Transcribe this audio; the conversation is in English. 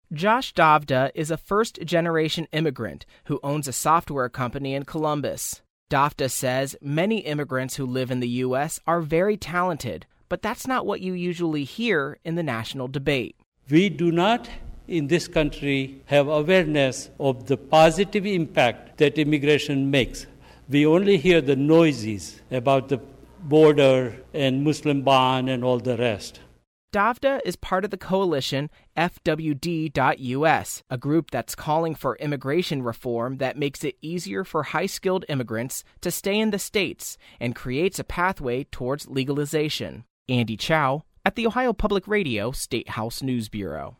Josh Davda is a first-generation immigrant who owns a software company in Columbus. Davda says many immigrants who live in the U.S. are very talented, but that's not what you usually hear in the national debate. We do not, in this country, have awareness of the positive impact that immigration makes. We only hear the noises about the border and Muslim ban and all the rest. Davda is part of the coalition FWD.US, a group that's calling for immigration reform that makes it easier for high-skilled immigrants to stay in the states and creates a pathway towards legalization. Andy Chow at the Ohio Public Radio State House News Bureau.